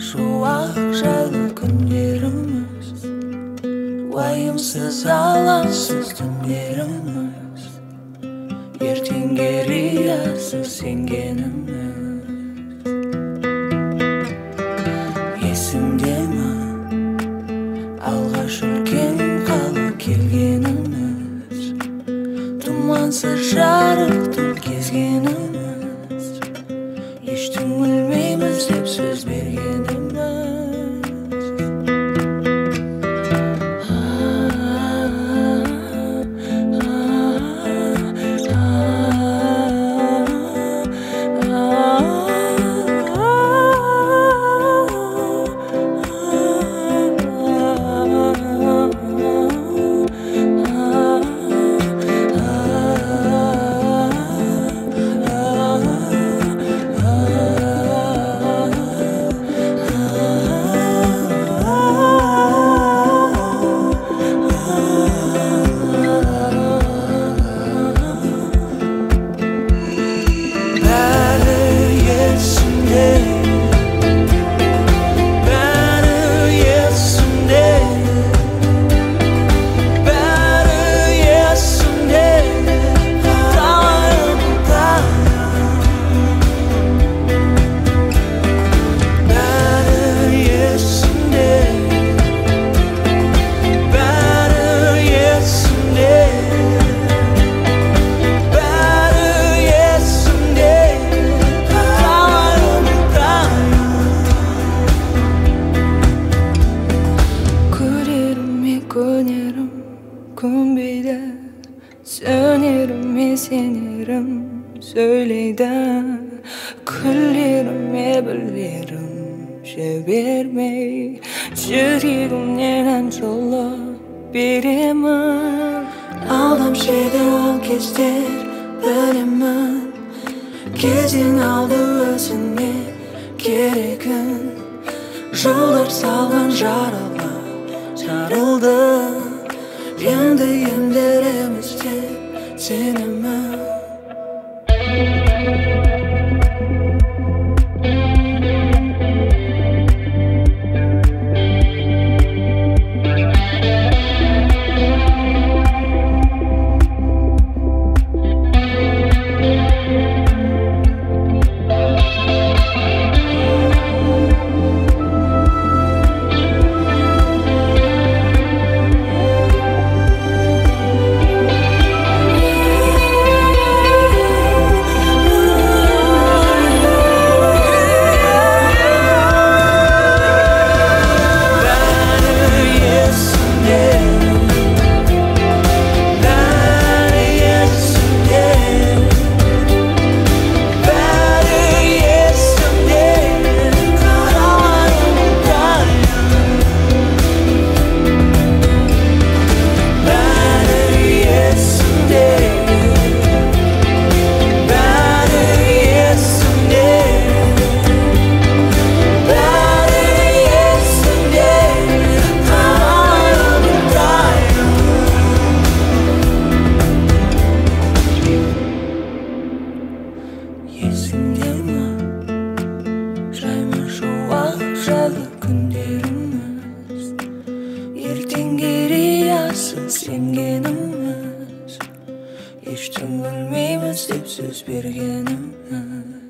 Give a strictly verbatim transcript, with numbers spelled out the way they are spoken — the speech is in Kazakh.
шуақ жайлы күндеріміз, уайымсыз алаңсыз түндеріміз, ертеңге риясыз сенгеніміз. Есіңде ме алғаш үлкен қала келгеніміз, тұмансыз жарықтың кезгеніміз, ештің өлмейміз деп сөз бергеніміз. Kөнерім көнбейді, сөнеріме сенерім сөйлейді, күлеріме білерім жібермей, жүрегімнен ән жолып беремін. Алдамшы еді ол кездер білемін, кезең алды өзіңе керегін, жылдар салған жаралар жарылды, енді емдереміз деп сенемін. Есіңде ме жайма шуақ жайлы күндеріміз, ертеңге риясыз сенгеніміз, ештің өлмейміз деп сөз бергеніміз.